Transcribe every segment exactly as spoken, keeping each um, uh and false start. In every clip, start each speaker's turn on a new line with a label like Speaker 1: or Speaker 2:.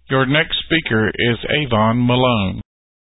Speaker 1: Your next speaker is Avon Malone.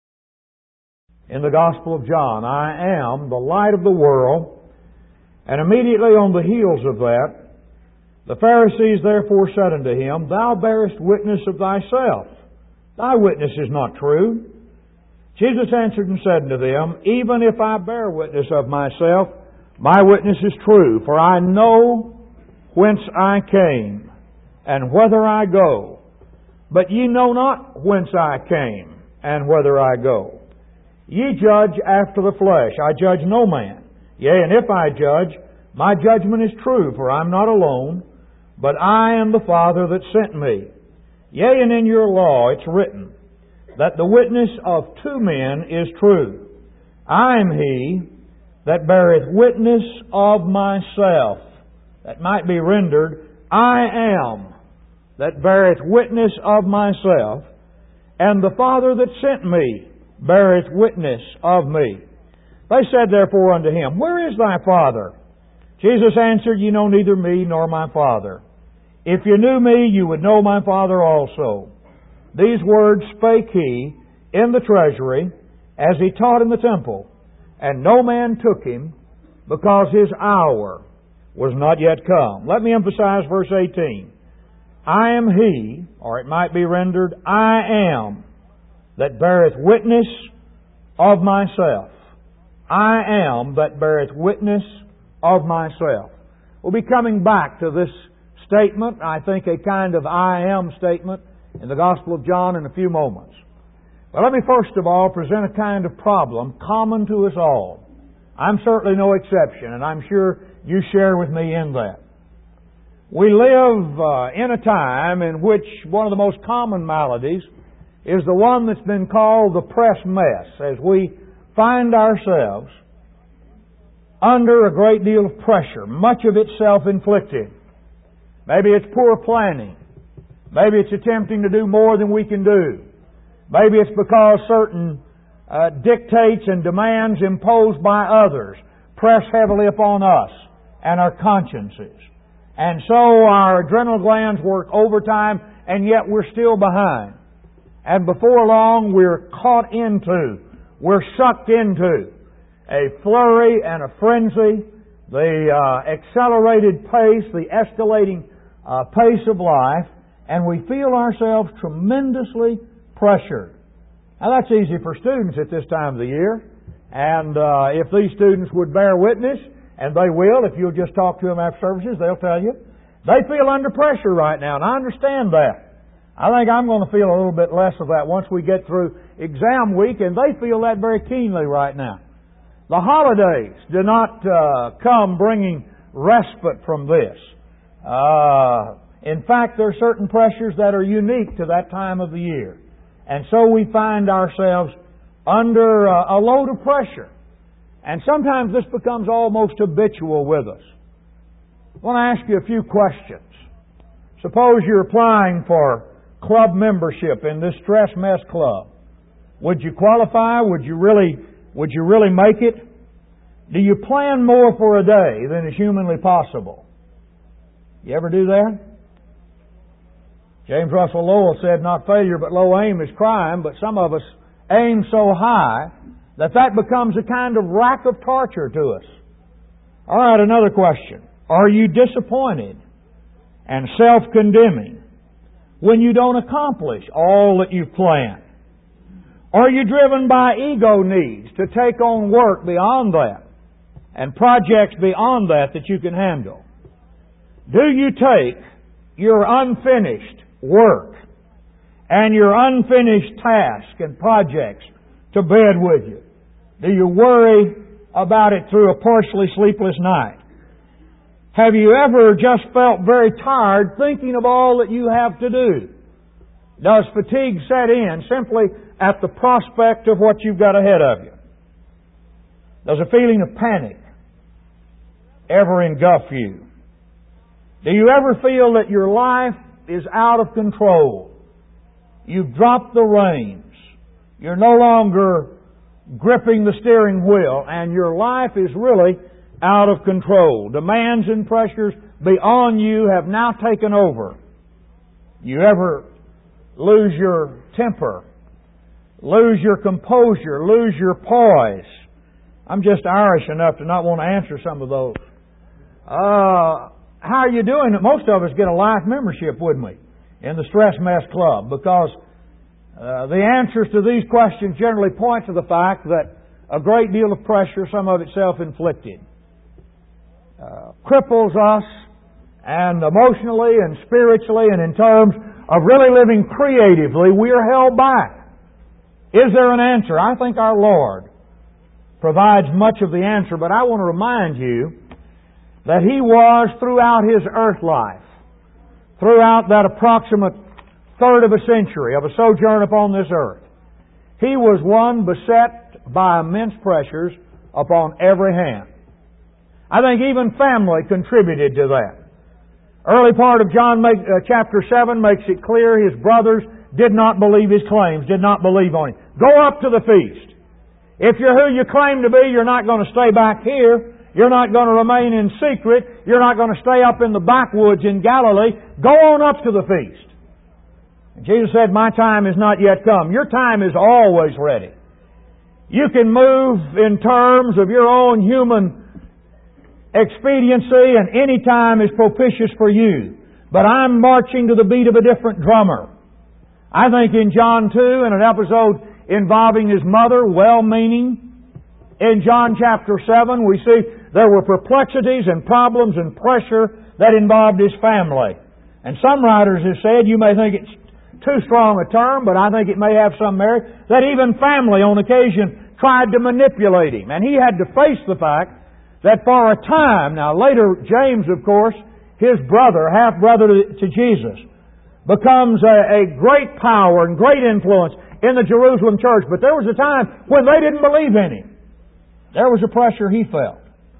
Speaker 2: In the Gospel of John, I am the light of the world, and immediately on the heels of that, the Pharisees therefore said unto him, Thou bearest witness of thyself. Thy witness is not true. Jesus answered and said unto them, Even if I bear witness of myself, my witness is true, for I know whence I came, and whither I go. But ye know not whence I came, and whither I go. Ye judge after the flesh. I judge no man. Yea, and if I judge, my judgment is true, for I am not alone, but I am the Father that sent me. Yea, and in your law it's written, that the witness of two men is true. I am he that beareth witness of myself. That might be rendered, I am that beareth witness of myself, and the Father that sent me beareth witness of me. They said therefore unto him, Where is thy Father? Jesus answered, Ye know neither me nor my Father. If you knew me, you would know my Father also. These words spake he in the treasury, as he taught in the temple, and no man took him, because his hour was not yet come. Let me emphasize verse eighteen. I am he, or it might be rendered, I am, that beareth witness of myself. I am that beareth witness of myself. We'll be coming back to this statement, I think a kind of I am statement, in the Gospel of John in a few moments. But let me first of all present a kind of problem common to us all. I'm certainly no exception, and I'm sure you share with me in that. We live uh, in a time in which one of the most common maladies is the one that's been called the press mess, as we find ourselves under a great deal of pressure, much of it self-inflicted. Maybe it's poor planning. Maybe it's attempting to do more than we can do. Maybe it's because certain uh, dictates and demands imposed by others press heavily upon us and our consciences. And so our adrenal glands work overtime, and yet we're still behind. And before long, we're caught into, we're sucked into a flurry and a frenzy, the uh, accelerated pace, the escalating uh, pace of life, and we feel ourselves tremendously pressured. Now that's easy for students at this time of the year, and uh, if these students would bear witness, and they will, if you'll just talk to them after services, they'll tell you, they feel under pressure right now, and I understand that. I think I'm going to feel a little bit less of that once we get through exam week, and they feel that very keenly right now. The holidays do not uh, come bringing respite from this. Uh, in fact, there are certain pressures that are unique to that time of the year. And so we find ourselves under uh, a load of pressure. And sometimes this becomes almost habitual with us. I want to ask you a few questions. Suppose you're applying for club membership in this stress mess club. Would you qualify? Would you really, would you really make it? Do you plan more for a day than is humanly possible? You ever do that? James Russell Lowell said, Not failure but low aim is crime, but some of us aim so high that that becomes a kind of rack of torture to us. All right, another question. Are you disappointed and self-condemning when you don't accomplish all that you've planned? Are you driven by ego needs to take on work beyond that and projects beyond that that you can handle? Do you take your unfinished work and your unfinished tasks and projects to bed with you? Do you worry about it through a partially sleepless night? Have you ever just felt very tired thinking of all that you have to do? Does fatigue set in simply at the prospect of what you've got ahead of you? Does a feeling of panic ever engulf you? Do you ever feel that your life is out of control? You've dropped the reins. You're no longer gripping the steering wheel, and your life is really out of control. Demands and pressures beyond you have now taken over. You ever lose your temper, lose your composure, lose your poise. I'm just Irish enough to not want to answer some of those. Uh, how are you doing? Most of us get a life membership, wouldn't we, in the Stress Mess Club, because uh, the answers to these questions generally point to the fact that a great deal of pressure, some of it self-inflicted, uh, cripples us, and emotionally and spiritually and in terms of really living creatively, we are held back. Is there an answer? I think our Lord provides much of the answer, but I want to remind you that He was throughout His earth life, throughout that approximate third of a century of a sojourn upon this earth, He was one beset by immense pressures upon every hand. I think even family contributed to that. Early part of John make, uh, chapter seven makes it clear His brothers did not believe His claims, did not believe on Him. Go up to the feast. If you're who you claim to be, you're not going to stay back here. You're not going to remain in secret. You're not going to stay up in the backwoods in Galilee. Go on up to the feast. And Jesus said, my time is not yet come. Your time is always ready. You can move in terms of your own human expediency, and any time is propitious for you. But I'm marching to the beat of a different drummer. I think in John two, in an episode involving His mother, well-meaning, in John chapter seven, we see there were perplexities and problems and pressure that involved His family. And some writers have said, you may think it's too strong a term, but I think it may have some merit, that even family on occasion tried to manipulate Him. And He had to face the fact that for a time, now later James, of course, his brother, half-brother to Jesus, becomes a, a great power and great influence in the Jerusalem church. But there was a time when they didn't believe in Him. There was a pressure he felt.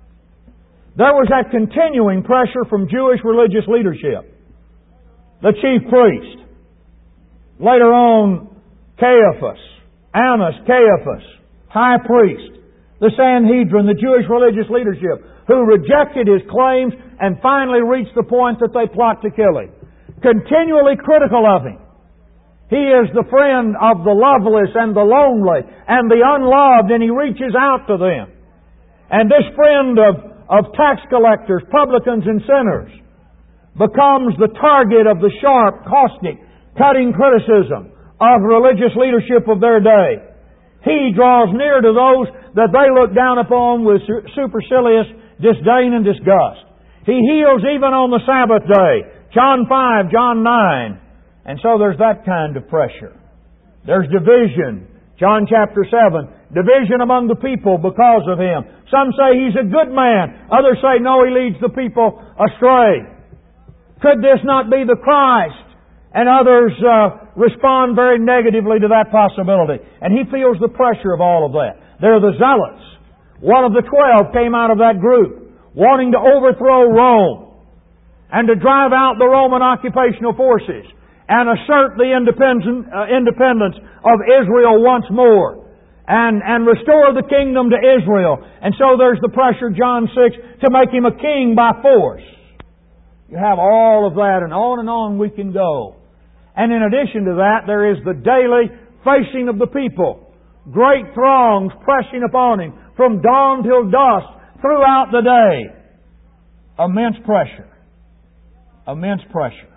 Speaker 2: There was that continuing pressure from Jewish religious leadership. The chief priest. Later on, Caiaphas, Annas, Caiaphas, high priest. The Sanhedrin, the Jewish religious leadership, who rejected His claims and finally reached the point that they plot to kill Him. Continually critical of Him. He is the friend of the loveless and the lonely and the unloved, and He reaches out to them. And this friend of, of tax collectors, publicans, and sinners becomes the target of the sharp, caustic, cutting criticism of religious leadership of their day. He draws near to those that they look down upon with supercilious disdain and disgust. He heals even on the Sabbath day. John five, John nine. And so there's that kind of pressure. There's division. John chapter seven. Division among the people because of Him. Some say He's a good man. Others say, no, He leads the people astray. Could this not be the Christ? And others uh, respond very negatively to that possibility. And he feels the pressure of all of that. They're the zealots. One of the twelve came out of that group, wanting to overthrow Rome and to drive out the Roman occupational forces and assert the independence, uh, independence of Israel once more and, and restore the kingdom to Israel. And so there's the pressure, John six, to make Him a king by force. You have all of that, and on and on we can go. And in addition to that, there is the daily facing of the people. Great throngs pressing upon Him from dawn till dusk throughout the day. Immense pressure. Immense pressure.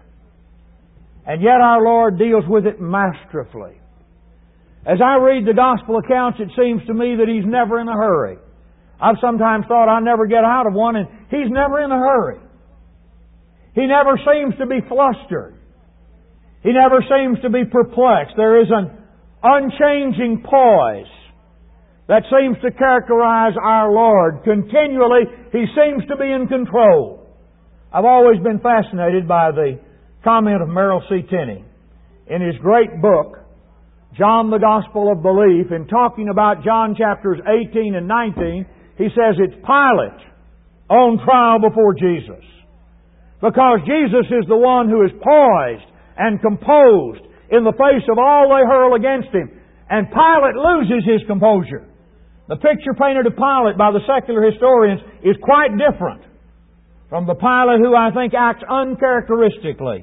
Speaker 2: And yet our Lord deals with it masterfully. As I read the Gospel accounts, it seems to me that He's never in a hurry. I've sometimes thought I'll never get out of one, and He's never in a hurry. He never seems to be flustered. He never seems to be perplexed. There is an unchanging poise that seems to characterize our Lord. Continually, He seems to be in control. I've always been fascinated by the comment of Merrill C. Tenney in his great book, John the Gospel of Belief. In talking about John chapters eighteen and nineteen, he says it's Pilate on trial before Jesus. Because Jesus is the one who is poised and composed in the face of all they hurl against Him. And Pilate loses his composure. The picture painted of Pilate by the secular historians is quite different from the Pilate who I think acts uncharacteristically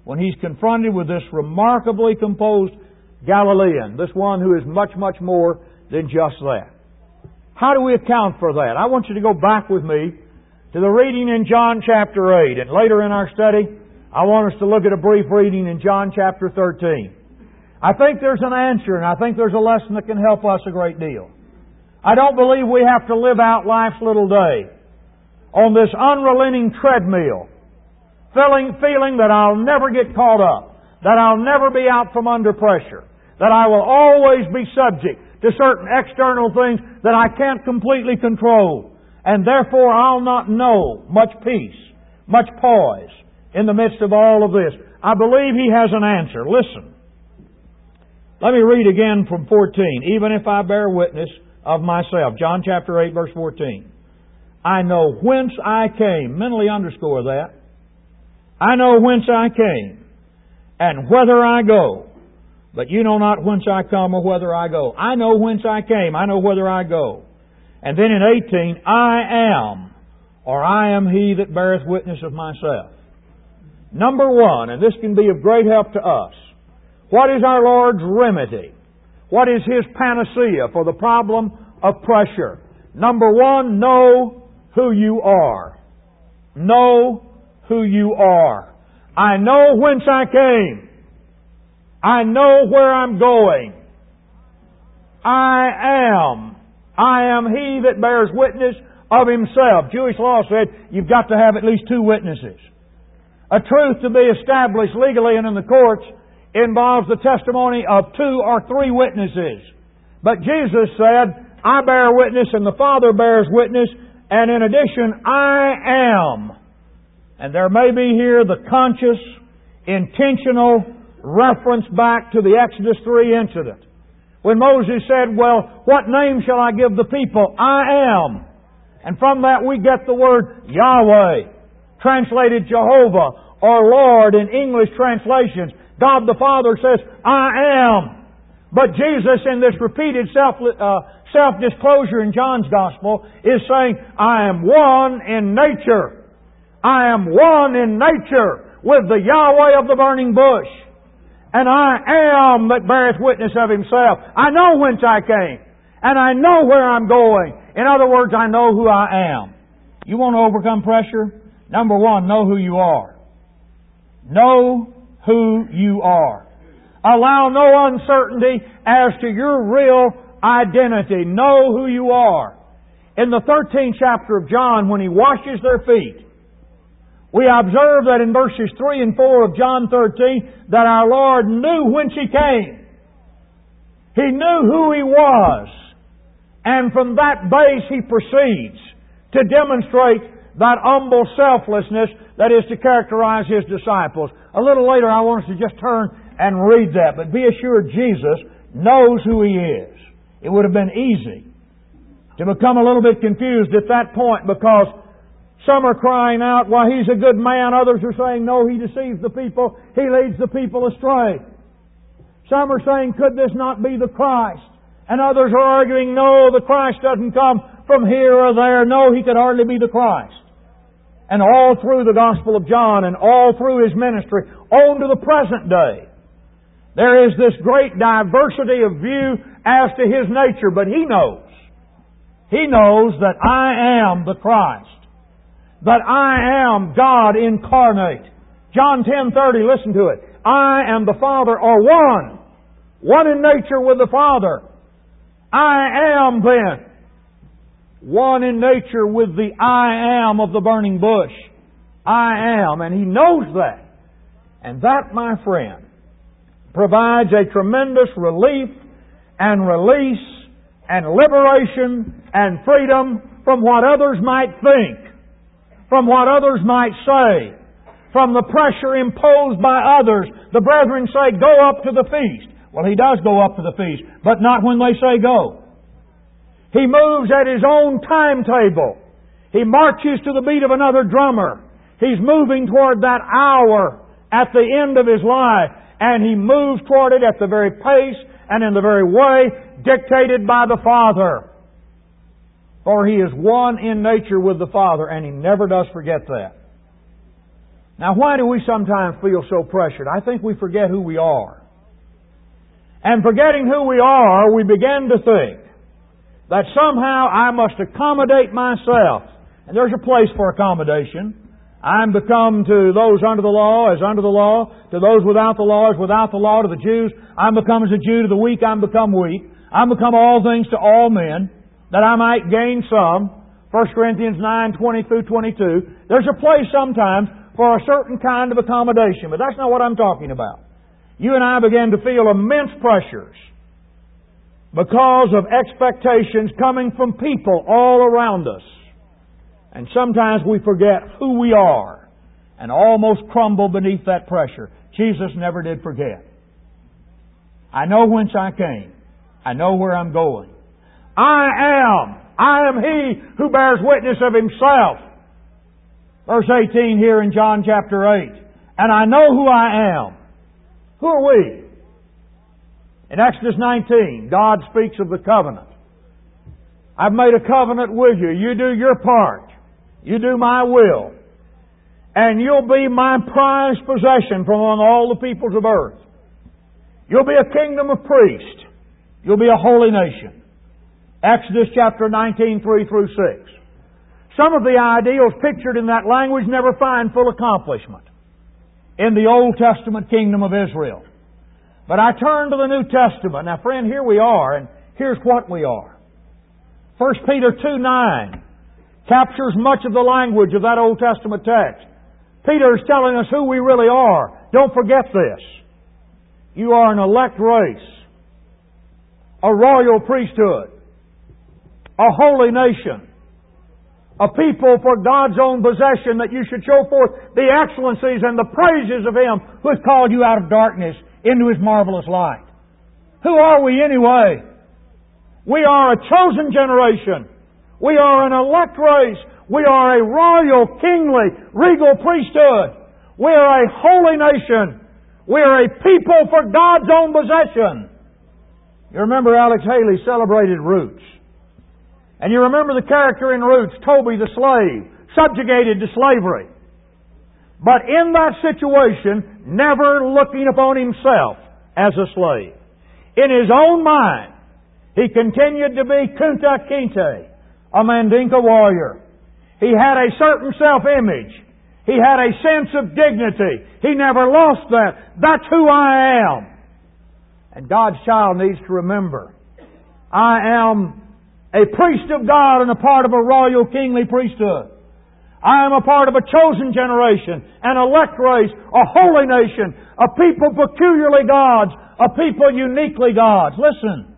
Speaker 2: when he's confronted with this remarkably composed Galilean, this one who is much, much more than just that. How do we account for that? I want you to go back with me to the reading in John chapter eight. And later in our study, I want us to look at a brief reading in John chapter thirteen. I think there's an answer, and I think there's a lesson that can help us a great deal. I don't believe we have to live out life's little day on this unrelenting treadmill, feeling, feeling that I'll never get caught up, that I'll never be out from under pressure, that I will always be subject to certain external things that I can't completely control, and therefore I'll not know much peace, much poise in the midst of all of this. I believe He has an answer. Listen. Let me read again from fourteen. Even if I bear witness of myself. John chapter eight, verse fourteen. I know whence I came. Mentally underscore that. I know whence I came, and whither I go. But you know not whence I come or whither I go. I know whence I came. I know whither I go. And then in eighteen, I am, or I am He that beareth witness of myself. Number one, and this can be of great help to us, what is our Lord's remedy? What is His panacea for the problem of pressure? Number one, know who you are. Know who you are. I know whence I came. I know where I'm going. I am. I am He that bears witness of Himself. Jewish law said you've got to have at least two witnesses. A truth to be established legally and in the courts involves the testimony of two or three witnesses. But Jesus said, I bear witness and the Father bears witness, and in addition, I am. And there may be here the conscious, intentional reference back to the Exodus three incident. When Moses said, well, what name shall I give the people? I am. And from that we get the word Yahweh, translated Jehovah or Lord in English translations. God the Father says, I am. But Jesus, in this repeated self, uh, self-disclosure in John's Gospel, is saying, I am one in nature. I am one in nature with the Yahweh of the burning bush. And I am that beareth witness of Himself. I know whence I came. And I know where I'm going. In other words, I know who I am. You want to overcome pressure? Number one, know who you are. Know who you are. Allow no uncertainty as to your real identity. Know who you are. In the thirteenth chapter of John, when He washes their feet, we observe that in verses three and four of John thirteen, that our Lord knew whence He came. He knew who He was. And from that base He proceeds to demonstrate that humble selflessness that is to characterize His disciples. A little later I want us to just turn and read that. But be assured Jesus knows who He is. It would have been easy to become a little bit confused at that point, because some are crying out, well, He's a good man. Others are saying, no, He deceives the people. He leads the people astray. Some are saying, could this not be the Christ? And others are arguing, no, the Christ doesn't come from here or there. No, He could hardly be the Christ. And all through the Gospel of John and all through His ministry, on to the present day, there is this great diversity of view as to His nature. But He knows. He knows that I am the Christ. That I am God incarnate. John ten thirty, listen to it. I and the Father are one. One in nature with the Father. I am then one in nature with the I am of the burning bush. I am. And He knows that. And that, my friend, provides a tremendous relief and release and liberation and freedom from what others might think, from what others might say, from the pressure imposed by others. The brethren say, go up to the feast. Well, He does go up to the feast, but not when they say go. He moves at His own timetable. He marches to the beat of another drummer. He's moving toward that hour at the end of His life, and He moves toward it at the very pace and in the very way dictated by the Father. For He is one in nature with the Father, and He never does forget that. Now, why do we sometimes feel so pressured? I think we forget who we are. And forgetting who we are, we begin to think that somehow I must accommodate myself. And there's a place for accommodation. I'm become to those under the law as under the law, to those without the law as without the law, to the Jews. I'm become as a Jew, to the weak I'm become weak. I'm become all things to all men, that I might gain some. First Corinthians nine, twenty through twenty-two. There's a place sometimes for a certain kind of accommodation, but that's not what I'm talking about. You and I begin to feel immense pressures because of expectations coming from people all around us. And sometimes we forget who we are and almost crumble beneath that pressure. Jesus never did forget. I know whence I came. I know where I'm going. I am. I am He who bears witness of Himself. Verse eighteen here in John chapter eight. And I know who I am. Who are we? In Exodus nineteen, God speaks of the covenant. I've made a covenant with you. You do your part. You do my will. And you'll be my prized possession from among all the peoples of earth. You'll be a kingdom of priests. You'll be a holy nation. Exodus chapter nineteen, three through six. Some of the ideals pictured in that language never find full accomplishment in the Old Testament kingdom of Israel. But I turn to the New Testament. Now, friend, here we are, and here's what we are. First Peter two nine captures much of the language of that Old Testament text. Peter is telling us who we really are. Don't forget this. You are an elect race, a royal priesthood, a holy nation, a people for God's own possession, that you should show forth the excellencies and the praises of Him who has called you out of darkness into His marvelous light. Who are we anyway? We are a chosen generation. We are an elect race. We are a royal, kingly, regal priesthood. We are a holy nation. We are a people for God's own possession. You remember Alex Haley celebrated Roots. And you remember the character in Roots, Toby the slave, subjugated to slavery. But in that situation, never looking upon himself as a slave. In his own mind, he continued to be Kunta Kinte, a Mandinka warrior. He had a certain self-image. He had a sense of dignity. He never lost that. That's who I am. And God's child needs to remember, I am a priest of God and a part of a royal kingly priesthood. I am a part of a chosen generation, an elect race, a holy nation, a people peculiarly God's, a people uniquely God's. Listen,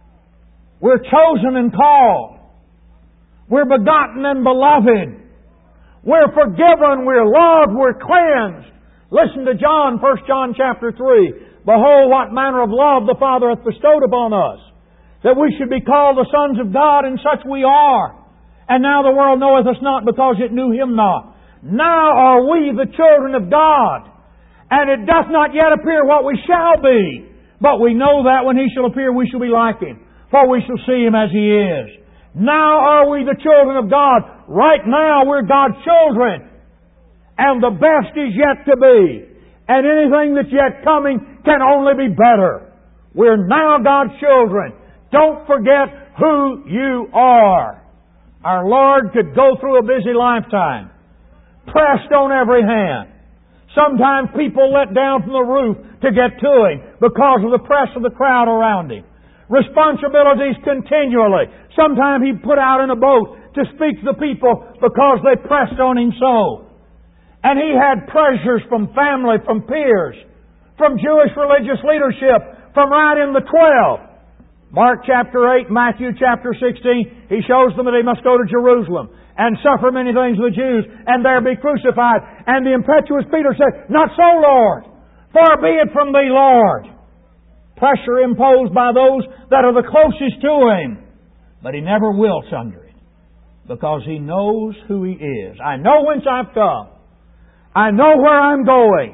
Speaker 2: we're chosen and called. We're begotten and beloved. We're forgiven, we're loved, we're cleansed. Listen to John, First John chapter three. Behold, what manner of love the Father hath bestowed upon us, that we should be called the sons of God, and such we are. And now the world knoweth us not, because it knew Him not. Now are we the children of God, and it doth not yet appear what we shall be. But we know that when He shall appear, we shall be like Him, for we shall see Him as He is. Now are we the children of God. Right now we're God's children. And the best is yet to be. And anything that's yet coming can only be better. We're now God's children. Don't forget who you are. Our Lord could go through a busy lifetime, pressed on every hand. Sometimes people let down from the roof to get to Him because of the press of the crowd around Him. Responsibilities continually. Sometimes He put out in a boat to speak to the people because they pressed on Him so. And He had pressures from family, from peers, from Jewish religious leadership, from right in the twelve. Mark chapter eight, Matthew chapter sixteen, He shows them that they must go to Jerusalem and suffer many things of the Jews, and there be crucified. And the impetuous Peter said, Not so, Lord! Far be it from Thee, Lord! Pressure imposed by those that are the closest to Him. But He never wilts under it, because He knows who He is. I know whence I've come. I know where I'm going.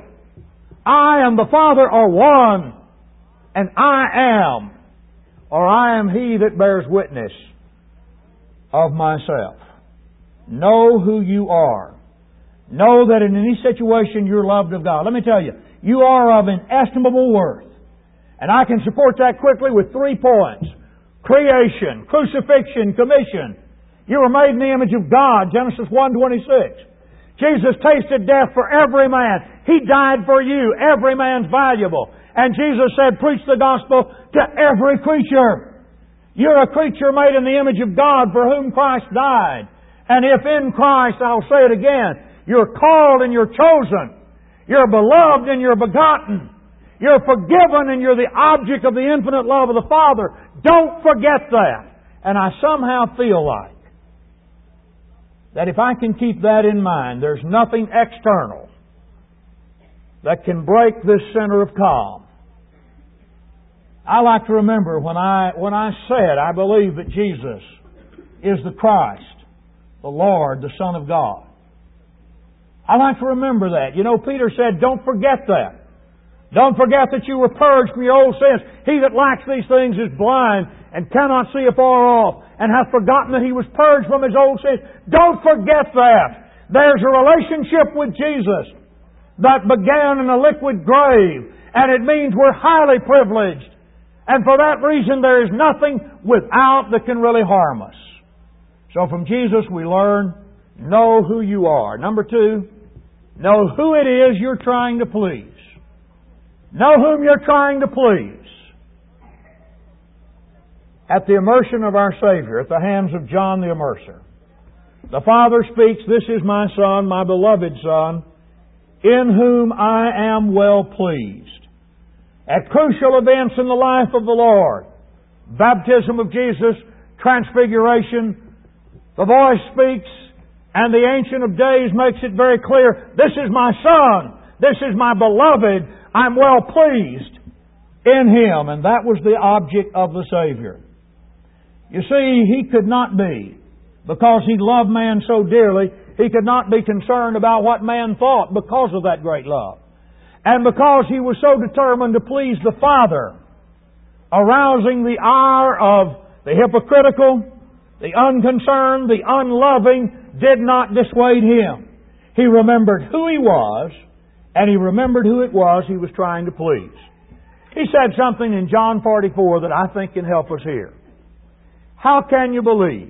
Speaker 2: I and the Father are one, and I am, or I am He that bears witness of myself. Know who you are. Know that in any situation you're loved of God. Let me tell you, you are of inestimable worth. And I can support that quickly with three points. Creation, crucifixion, commission. You were made in the image of God, Genesis one twenty-six. Jesus tasted death for every man. He died for you. Every man's valuable. And Jesus said, preach the gospel to every creature. You're a creature made in the image of God for whom Christ died. And if in Christ, I'll say it again, you're called and you're chosen. You're beloved and you're begotten. You're forgiven and you're the object of the infinite love of the Father. Don't forget that. And I somehow feel like that if I can keep that in mind, there's nothing external that can break this center of calm. I like to remember when I when I said I believe that Jesus is the Christ, the Lord, the Son of God. I like to remember that. You know, Peter said, don't forget that. Don't forget that you were purged from your old sins. He that lacks these things is blind and cannot see afar off, and hath forgotten that he was purged from his old sins. Don't forget that. There's a relationship with Jesus that began in a liquid grave, and it means we're highly privileged. And for that reason, there is nothing without that can really harm us. So from Jesus we learn, know who you are. Number two, know who it is you're trying to please. Know whom you're trying to please. At the immersion of our Savior, at the hands of John the Immerser, the Father speaks, this is my Son, my beloved Son, in whom I am well pleased. At crucial events in the life of the Lord, baptism of Jesus, transfiguration, the voice speaks, and the Ancient of Days makes it very clear, this is my Son, this is my beloved, I'm well pleased in Him. And that was the object of the Savior. You see, He could not be, because He loved man so dearly, He could not be concerned about what man thought because of that great love. And because He was so determined to please the Father, arousing the ire of the hypocritical, the unconcerned, the unloving, did not dissuade Him. He remembered who He was, and He remembered who it was He was trying to please. He said something in John forty-four that I think can help us here. How can you believe,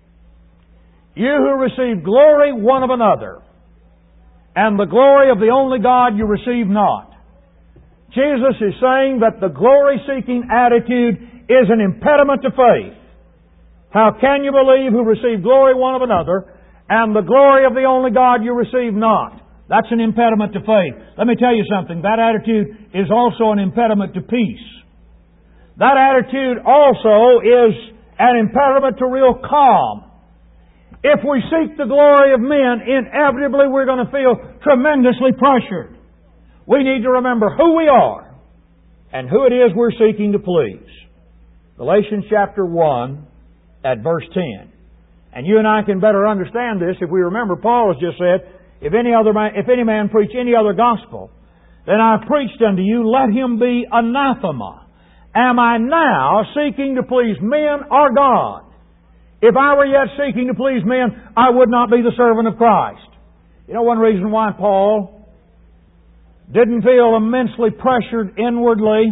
Speaker 2: you who receive glory one of another, and the glory of the only God you receive not? Jesus is saying that the glory-seeking attitude is an impediment to faith. How can you believe who receive glory one of another, and the glory of the only God you receive not? That's an impediment to faith. Let me tell you something. That attitude is also an impediment to peace. That attitude also is an impediment to real calm. If we seek the glory of men, inevitably we're going to feel tremendously pressured. We need to remember who we are and who it is we're seeking to please. Galatians chapter one at verse ten. And you and I can better understand this if we remember Paul has just said, If any other man, if any man preach any other gospel than I have preached unto you, let him be anathema. Am I now seeking to please men or God? If I were yet seeking to please men, I would not be the servant of Christ. You know one reason why Paul didn't feel immensely pressured inwardly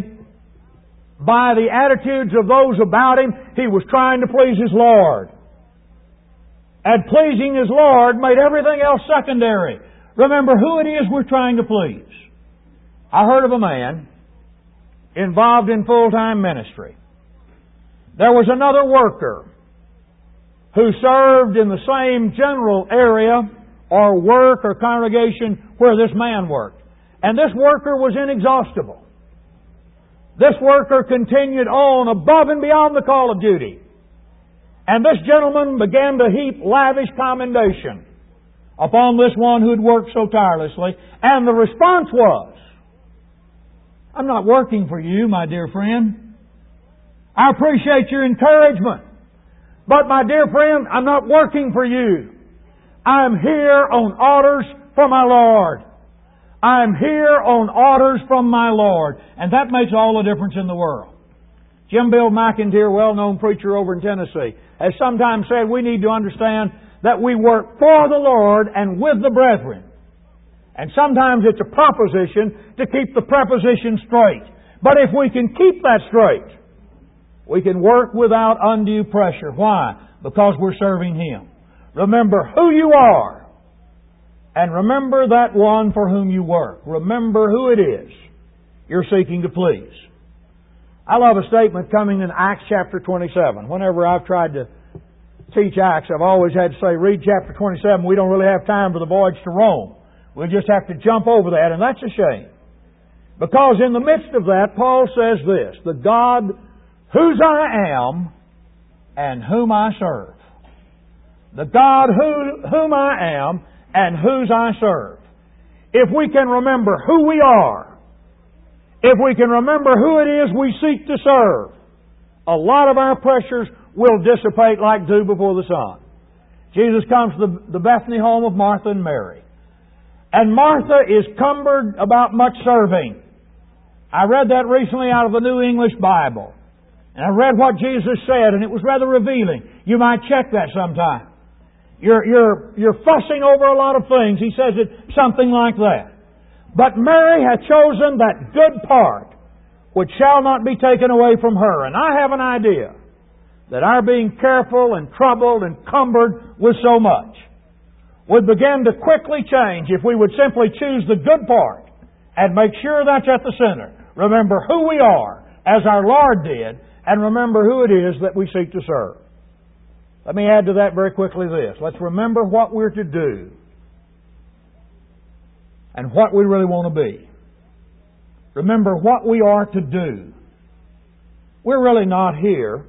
Speaker 2: by the attitudes of those about him? He was trying to please his Lord. And pleasing his Lord made everything else secondary. Remember who it is we're trying to please. I heard of a man involved in full-time ministry. There was another worker who served in the same general area or work or congregation where this man worked. And this worker was inexhaustible. This worker continued on above and beyond the call of duty. And this gentleman began to heap lavish commendation upon this one who had worked so tirelessly. And the response was, I'm not working for you, my dear friend. I appreciate your encouragement. But my dear friend, I'm not working for you. I'm here on orders from my Lord. I'm here on orders from my Lord. And that makes all the difference in the world. Jim Bill McIntyre, well-known preacher over in Tennessee, has sometimes said we need to understand that we work for the Lord and with the brethren. And sometimes it's a proposition to keep the preposition straight. But if we can keep that straight, we can work without undue pressure. Why? Because we're serving Him. Remember who you are. And remember that one for whom you work. Remember who it is you're seeking to please. I love a statement coming in Acts chapter twenty-seven. Whenever I've tried to teach Acts, I've always had to say, read chapter twenty-seven. We don't really have time for the voyage to Rome. We'll just have to jump over that, and that's a shame. Because in the midst of that, Paul says this, the God whose I am and whom I serve. The God who, whom I am and whose I serve. If we can remember who we are, if we can remember who it is we seek to serve, a lot of our pressures will dissipate like dew before the sun. Jesus comes to the, the Bethany home of Martha and Mary. And Martha is cumbered about much serving. I read that recently out of the New English Bible. And I read what Jesus said, and it was rather revealing. You might check that sometime. You're, you're, you're fussing over a lot of things. He says it something like that. But Mary hath chosen that good part which shall not be taken away from her. And I have an idea that our being careful and troubled and cumbered with so much would begin to quickly change if we would simply choose the good part and make sure that's at the center. Remember who we are, as our Lord did, and remember who it is that we seek to serve. Let me add to that very quickly this. Let's remember what we're to do and what we really want to be. Remember what we are to do. We're really not here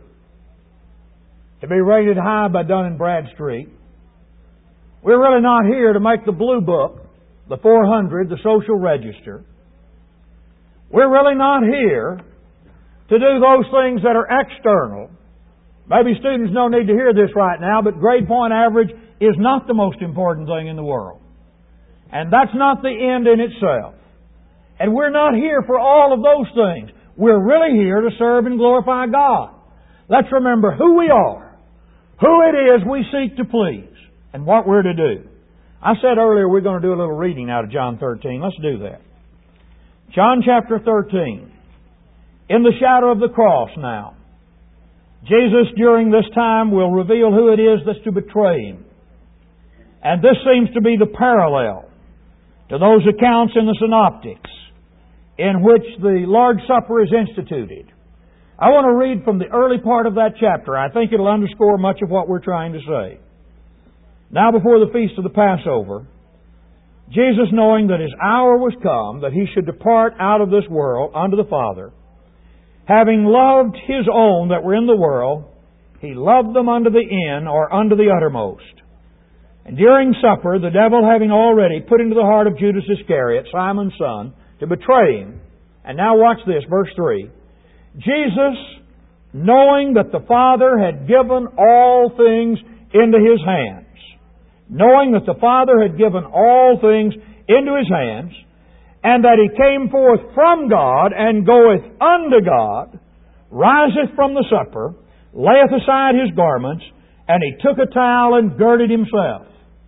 Speaker 2: to be rated high by Dun and Bradstreet. We're really not here to make the Blue Book, the four hundred, the Social Register. We're really not here to do those things that are external. Maybe students don't need to hear this right now, but grade point average is not the most important thing in the world. And that's not the end in itself. And we're not here for all of those things. We're really here to serve and glorify God. Let's remember who we are, who it is we seek to please, and what we're to do. I said earlier we're going to do a little reading out of John thirteen. Let's do that. John chapter thirteen. In the shadow of the cross now. Jesus during this time will reveal who it is that's to betray Him. And this seems to be the parallel to those accounts in the Synoptics in which the Lord's Supper is instituted. I want to read from the early part of that chapter. I think it'll underscore much of what we're trying to say. Now before the feast of the Passover, Jesus, knowing that His hour was come, that He should depart out of this world unto the Father, having loved His own that were in the world, He loved them unto the end, or unto the uttermost. And during supper, the devil having already put into the heart of Judas Iscariot, Simon's son, to betray Him. And now watch this, verse three. Jesus, knowing that the Father had given all things into His hands, knowing that the Father had given all things into His hands, and that He came forth from God and goeth unto God, riseth from the supper, layeth aside His garments, and He took a towel and girded Himself.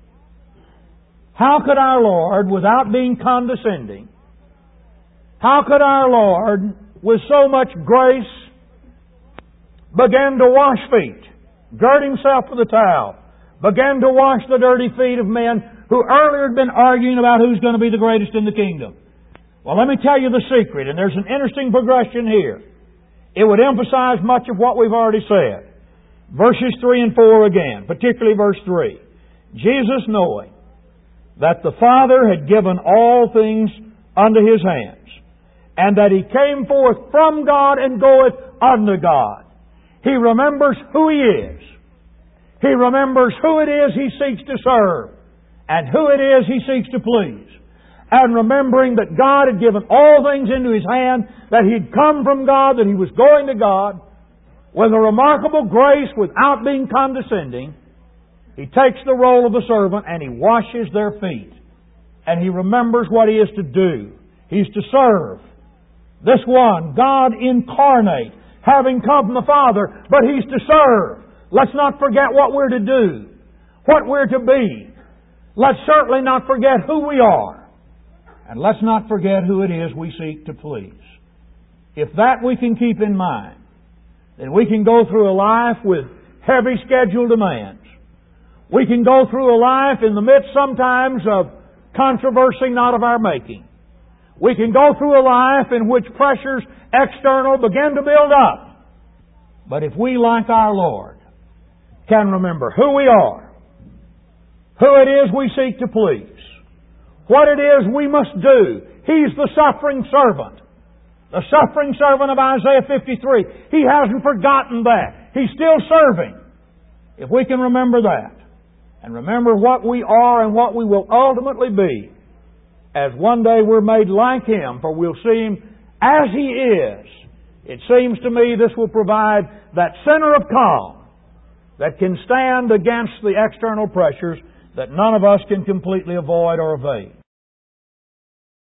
Speaker 2: How could our Lord, without being condescending, how could our Lord, with so much grace, begin to wash feet, gird Himself with a towel, begin to wash the dirty feet of men who earlier had been arguing about who's going to be the greatest in the kingdom? Well, let me tell you the secret, and there's an interesting progression here. It would emphasize much of what we've already said. Verses three and four again, particularly verse three. Jesus, knowing that the Father had given all things unto His hands, and that He came forth from God and goeth unto God. He remembers who He is. He remembers who it is He seeks to serve, and who it is He seeks to please. And remembering that God had given all things into His hand, that He'd come from God, that He was going to God, with a remarkable grace without being condescending, He takes the role of the servant and He washes their feet. And He remembers what He is to do. He's to serve. This one, God incarnate, having come from the Father, but He's to serve. Let's not forget what we're to do, what we're to be. Let's certainly not forget who we are. And let's not forget who it is we seek to please. If that we can keep in mind, then we can go through a life with heavy schedule demands. We can go through a life in the midst sometimes of controversy not of our making. We can go through a life in which pressures external begin to build up. But if we, like our Lord, can remember who we are, who it is we seek to please, what it is we must do. He's the suffering servant. The suffering servant of Isaiah fifty-three. He hasn't forgotten that. He's still serving. If we can remember that, and remember what we are and what we will ultimately be, as one day we're made like Him, for we'll see Him as He is, it seems to me this will provide that center of calm that can stand against the external pressures that none of us can completely avoid or evade.